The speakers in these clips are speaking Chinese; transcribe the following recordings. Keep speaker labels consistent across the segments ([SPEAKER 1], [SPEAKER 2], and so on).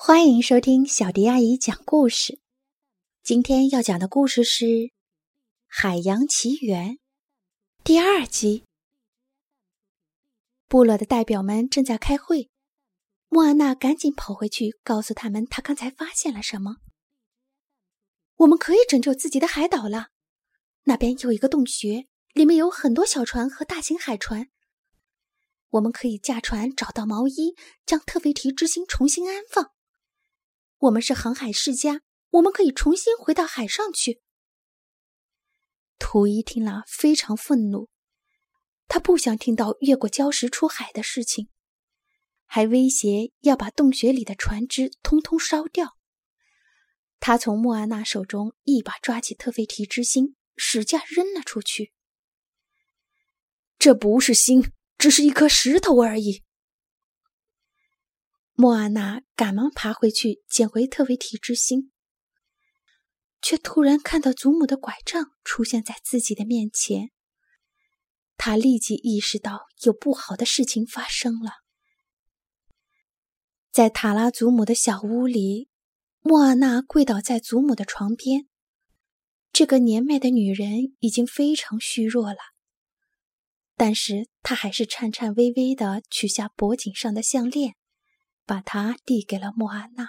[SPEAKER 1] 欢迎收听小迪阿姨讲故事。今天要讲的故事是《海洋奇缘》第2集。部落的代表们正在开会，莫安娜赶紧跑回去告诉他们她刚才发现了什么。我们可以拯救自己的海岛了，那边有一个洞穴，里面有很多小船和大型海船。我们可以驾船找到毛衣，将特菲提之星重新安放。我们是航海世家，我们可以重新回到海上去。图伊听了非常愤怒，他不想听到越过礁石出海的事情，还威胁要把洞穴里的船只通通烧掉。他从莫安娜手中一把抓起特菲提之星，使劲扔了出去。
[SPEAKER 2] 这不是星，只是一颗石头而已。
[SPEAKER 1] 莫安娜赶忙爬回去捡回特菲提之星，却突然看到祖母的拐杖出现在自己的面前。她立即意识到有不好的事情发生了。在塔拉祖母的小屋里，莫安娜跪倒在祖母的床边。这个年迈的女人已经非常虚弱了，但是她还是颤颤巍巍地取下脖颈上的项链，把它递给了莫安娜。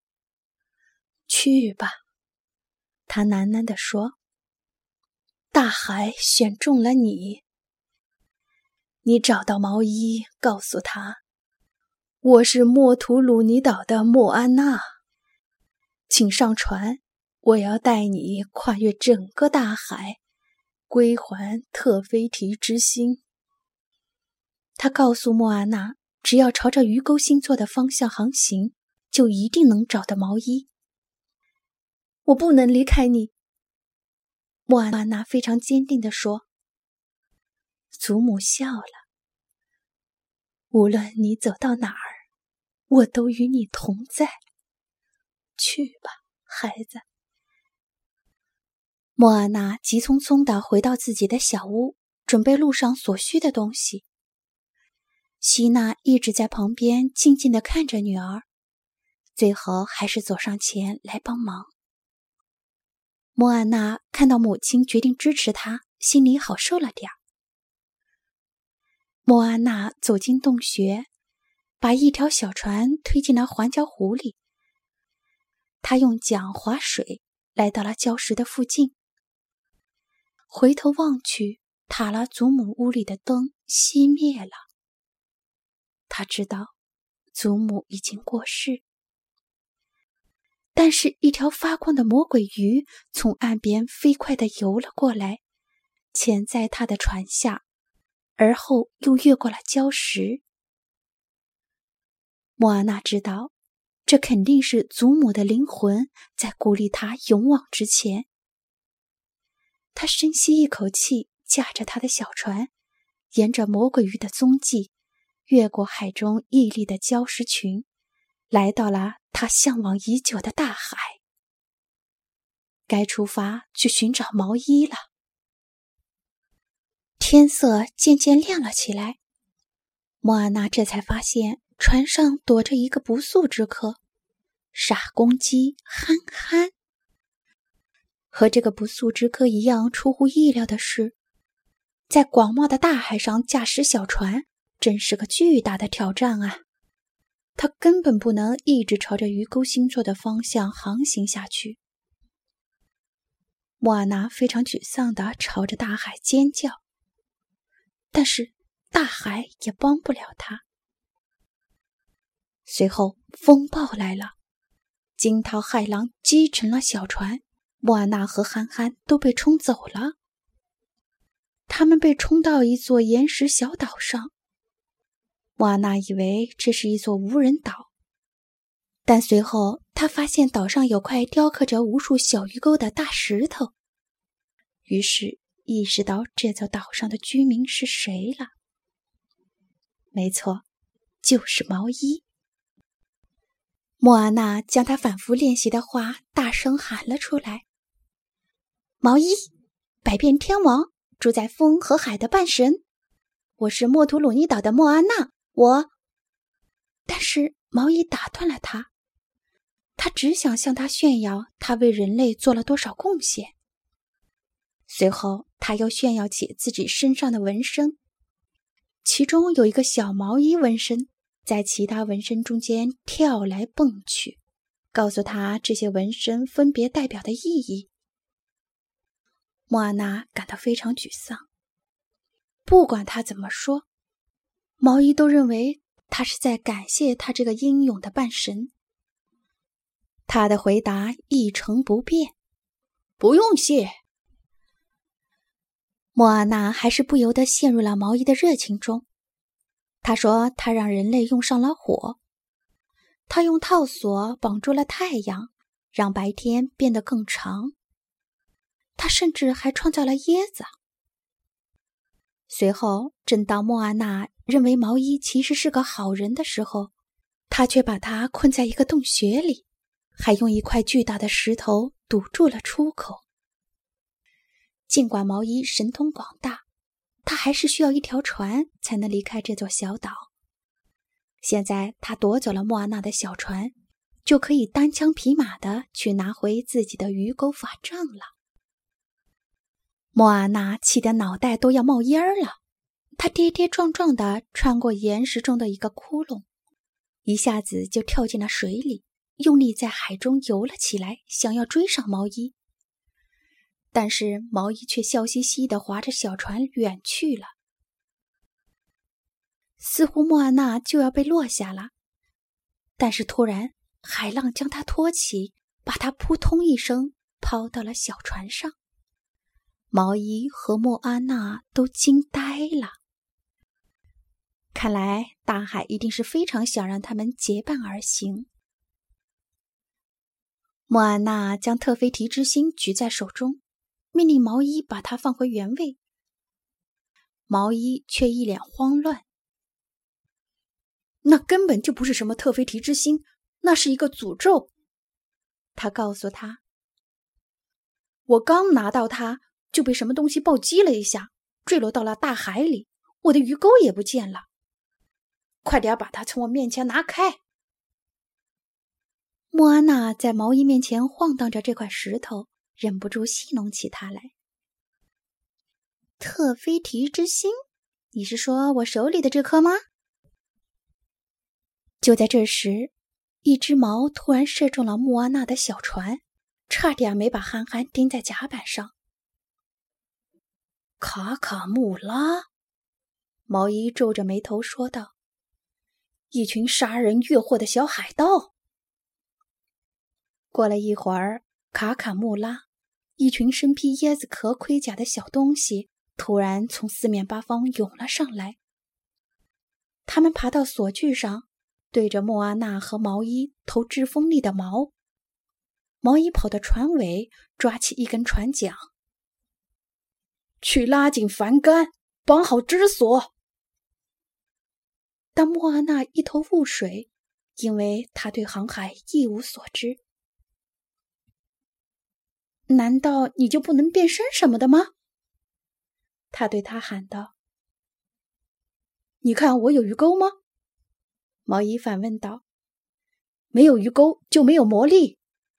[SPEAKER 1] 去吧，她喃喃地说，大海选中了你。你找到毛衣，告诉他，我是莫图鲁尼岛的莫安娜，请上船，我要带你跨越整个大海，归还特菲提之星。他告诉莫安娜，只要朝着鱼钩星座的方向航行，就一定能找到毛衣。我不能离开你，莫安娜非常坚定地说。祖母笑了，无论你走到哪儿，我都与你同在。去吧，孩子。莫安娜急匆匆地回到自己的小屋，准备路上所需的东西。希娜一直在旁边静静地看着女儿，最后还是走上前来帮忙。莫安娜看到母亲决定支持她，心里好受了点儿。莫安娜走进洞穴，把一条小船推进了环礁湖里。她用桨划水，来到了礁石的附近。回头望去，塔拉祖母屋里的灯熄灭了。他知道祖母已经过世，但是一条发光的魔鬼鱼从岸边飞快地游了过来，潜在他的船下，而后又越过了礁石。莫安娜知道，这肯定是祖母的灵魂在鼓励他勇往直前。他深吸一口气，驾着他的小船，沿着魔鬼鱼的踪迹，越过海中屹立的礁石群，来到了他向往已久的大海。该出发去寻找毛衣了。天色渐渐亮了起来，莫安娜这才发现船上躲着一个不速之客，傻公鸡憨憨。和这个不速之客一样出乎意料的是，在广袤的大海上驾驶小船真是个巨大的挑战啊！他根本不能一直朝着鱼钩星座的方向航行下去。莫安娜非常沮丧地朝着大海尖叫，但是大海也帮不了他。随后风暴来了，惊涛骇浪击沉了小船，莫安娜和憨憨都被冲走了。他们被冲到一座岩石小岛上。莫安娜以为这是一座无人岛，但随后她发现岛上有块雕刻着无数小鱼钩的大石头，于是意识到这座岛上的居民是谁了。没错，就是毛衣。莫安娜将她反复练习的话大声喊了出来：毛衣，百变天王，住在风和海的半神，我是莫图鲁尼岛的莫安娜，但是毛衣打断了他。 他只想向他炫耀他为人类做了多少贡献。随后他又炫耀起自己身上的纹身，其中有一个小毛衣纹身在其他纹身中间跳来蹦去，告诉他这些纹身分别代表的意义。莫阿娜感到非常沮丧，不管他怎么说，毛衣都认为他是在感谢他这个英勇的半神。他的回答一成不变：不用谢。莫阿娜还是不由得陷入了毛衣的热情中。他说他让人类用上了火，他用套索绑住了太阳，让白天变得更长。他甚至还创造了椰子。随后，正当莫阿娜认为毛衣其实是个好人的时候，他却把他困在一个洞穴里，还用一块巨大的石头堵住了出口。尽管毛衣神通广大，他还是需要一条船才能离开这座小岛。现在他夺走了莫阿娜的小船，就可以单枪匹马地去拿回自己的鱼钩法杖了。莫阿娜气得脑袋都要冒烟了，她跌跌撞撞地穿过岩石中的一个窟窿，一下子就跳进了水里，用力在海中游了起来，想要追上毛衣。但是毛衣却笑嘻嘻地划着小船远去了。似乎莫阿娜就要被落下了，但是突然海浪将她托起，把她扑通一声抛到了小船上。毛衣和莫阿娜都惊呆了。看来大海一定是非常想让他们结伴而行。莫阿娜将特菲提之心举在手中，命令毛衣把它放回原位。毛衣却一脸慌乱。那根本就不是什么特菲提之心，那是一个诅咒。他告诉他，我刚拿到它就被什么东西暴击了一下，坠落到了大海里，我的鱼钩也不见了。快点把它从我面前拿开。莫阿娜在毛衣面前晃荡着这块石头，忍不住戏弄起他来。特菲提之心？你是说我手里的这颗吗？就在这时，一只矛突然射中了莫阿娜的小船，差点没把憨憨钉在甲板上。卡卡穆拉，毛衣皱着眉头说道，一群杀人越货的小海盗。过了一会儿，卡卡穆拉，一群身披椰子壳盔甲的小东西突然从四面八方涌了上来。他们爬到索具上，对着莫阿娜和毛衣投掷锋利的矛。毛衣跑到船尾，抓起一根船桨，去拉紧帆杆，绑好支索。但莫阿娜一头雾水，因为她对航海一无所知。难道你就不能变身什么的吗？他对他喊道。你看我有鱼钩吗？毛衣反问道。没有鱼钩就没有魔力。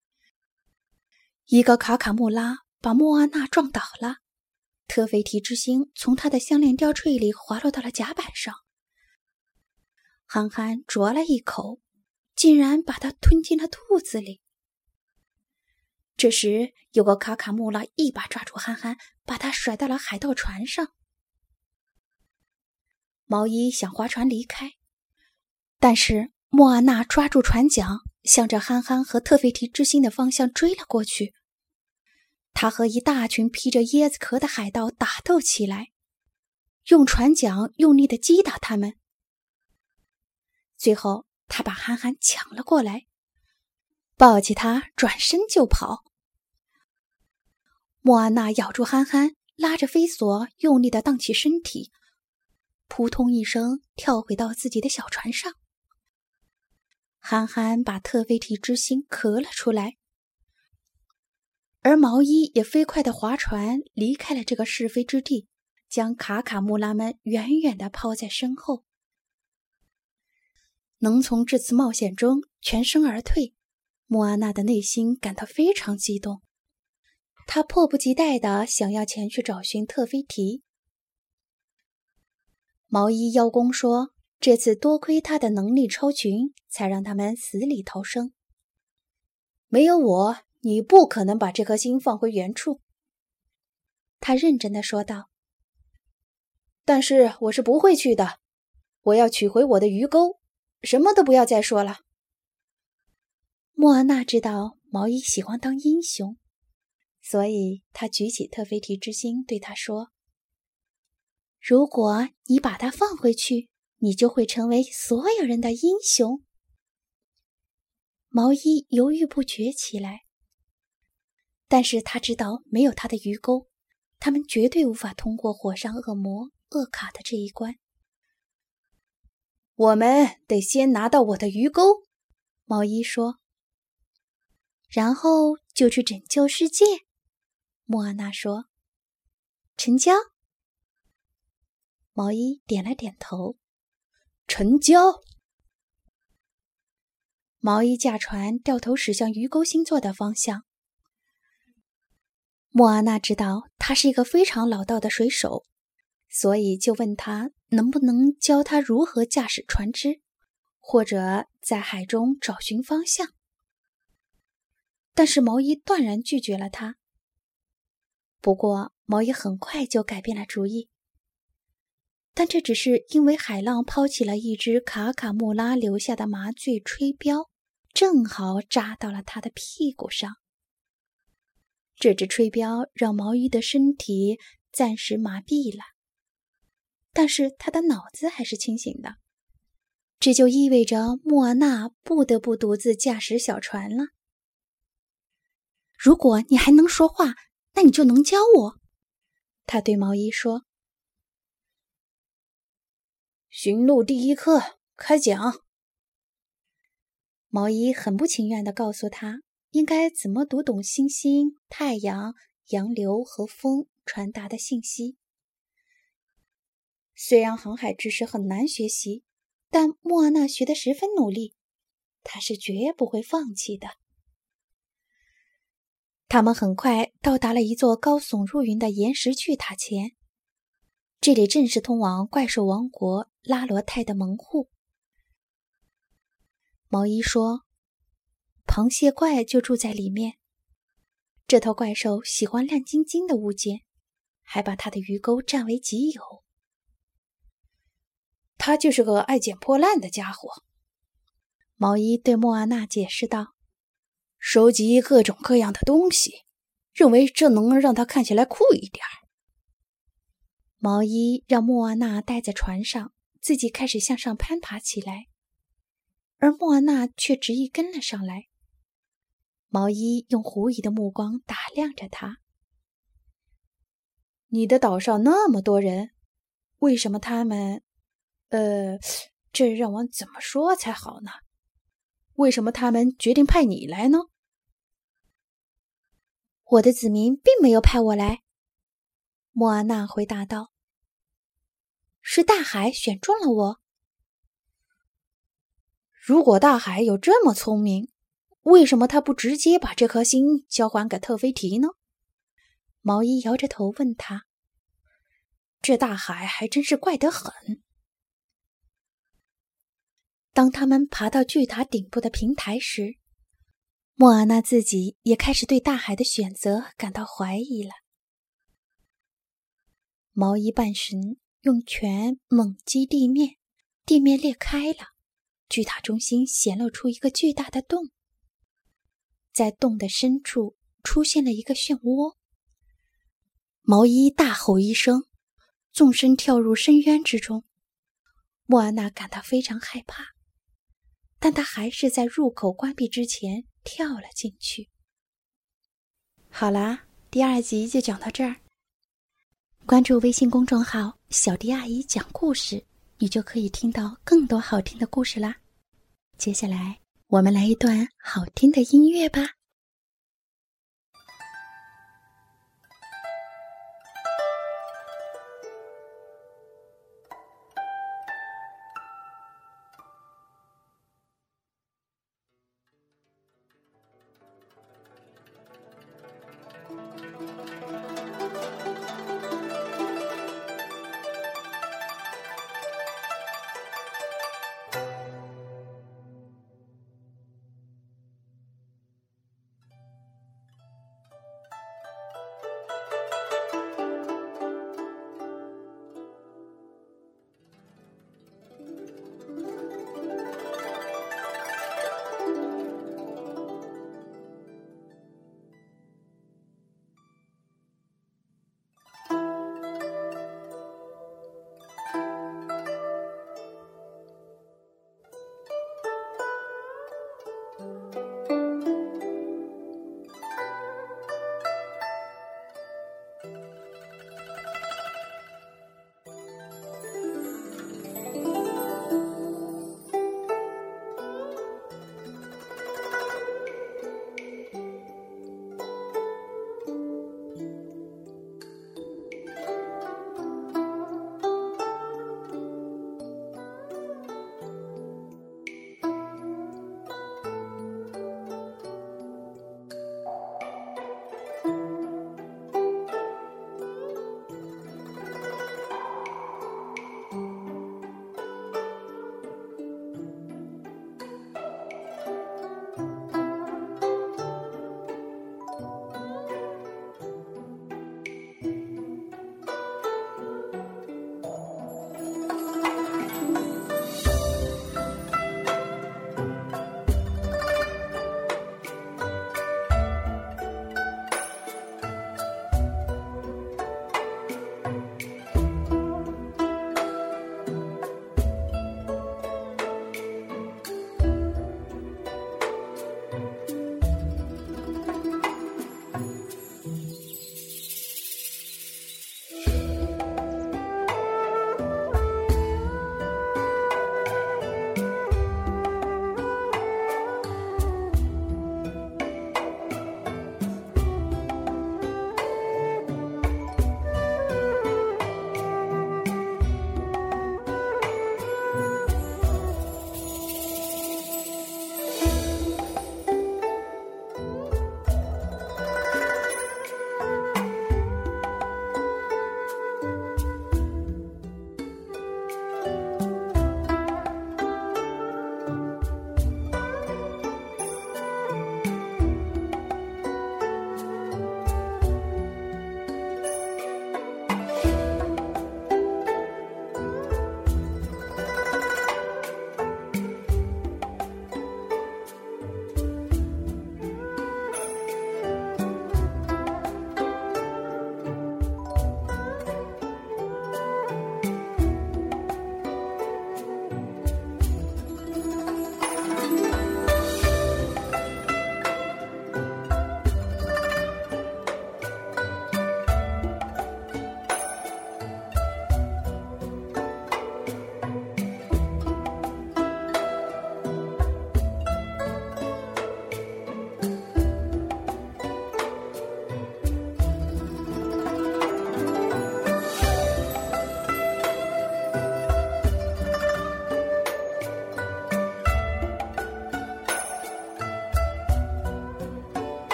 [SPEAKER 1] 一个卡卡穆拉把莫阿娜撞倒了，特菲提之星从他的项链吊坠里滑落到了甲板上。憨憨啄了一口，竟然把它吞进了肚子里。这时有个卡卡穆拉一把抓住憨憨，把他甩到了海盗船上。毛衣想划船离开，但是莫阿娜抓住船桨，向着憨憨和特菲提之心的方向追了过去。他和一大群披着椰子壳的海盗打斗起来，用船桨用力地击打他们。最后他把憨憨抢了过来，抱起他转身就跑。莫阿娜咬住憨憨，拉着飞索用力地荡起身体，扑通一声跳回到自己的小船上。憨憨把特菲提之心咳了出来，而毛衣也飞快地划船离开了这个是非之地，将卡卡穆拉们远远地抛在身后。能从这次冒险中全身而退， 莫阿娜的内心感到非常激动，她迫不及待地想要前去找寻特菲提。毛衣邀功说，这次多亏他的能力超群，才让他们死里逃生。没有我，你不可能把这颗心放回原处。他认真地说道。但是我是不会去的，我要取回我的鱼钩，什么都不要再说了。莫阿娜知道毛衣喜欢当英雄，所以他举起特菲提之心对他说，如果你把它放回去，你就会成为所有人的英雄。毛衣犹豫不决起来，但是他知道没有他的鱼钩，他们绝对无法通过火山恶魔厄卡的这一关。我们得先拿到我的鱼钩，毛衣说。然后就去拯救世界，莫阿娜说。成交？毛衣点了点头。成交。毛衣驾船掉头驶向鱼钩星座的方向。莫阿娜知道他是一个非常老道的水手，所以就问他能不能教他如何驾驶船只，或者在海中找寻方向。但是毛衣断然拒绝了他。不过毛衣很快就改变了主意，但这只是因为海浪抛起了一只卡卡穆拉留下的麻醉吹镖，正好扎到了他的屁股上。这只吹镖让毛衣的身体暂时麻痹了，但是他的脑子还是清醒的。这就意味着莫阿娜不得不独自驾驶小船了。如果你还能说话，那你就能教我，他对毛衣说。驯鹿第一课，开讲。毛衣很不情愿地告诉他应该怎么读懂星星、太阳、洋流和风传达的信息。虽然航海知识很难学习，但莫阿娜学得十分努力，她是绝不会放弃的。他们很快到达了一座高耸入云的岩石巨塔前，这里正是通往怪兽王国拉罗泰的门户。毛衣说，螃蟹怪就住在里面。这头怪兽喜欢亮晶晶的物件，还把他的鱼钩占为己有。他就是个爱捡破烂的家伙，毛衣对莫阿娜解释道。收集各种各样的东西，认为这能让他看起来酷一点。毛衣让莫阿娜待在船上，自己开始向上攀爬起来，而莫阿娜却执意跟了上来。毛衣用狐疑的目光打量着他。你的岛上那么多人，为什么他们……这让我怎么说才好呢？为什么他们决定派你来呢？我的子民并没有派我来，莫阿娜回答道。是大海选中了我。如果大海有这么聪明，为什么他不直接把这颗心交还给特菲提呢？毛衣摇着头问他。这大海还真是怪得很。当他们爬到巨塔顶部的平台时，莫阿娜自己也开始对大海的选择感到怀疑了。毛衣半神用拳猛击地面，地面裂开了，巨塔中心显露出一个巨大的洞。在洞的深处出现了一个漩涡。毛衣大吼一声，纵身跳入深渊之中。莫阿娜感到非常害怕，但他还是在入口关闭之前跳了进去。好啦，第2集就讲到这儿。关注微信公众号小迪阿姨讲故事，你就可以听到更多好听的故事啦。接下来我们来一段好听的音乐吧。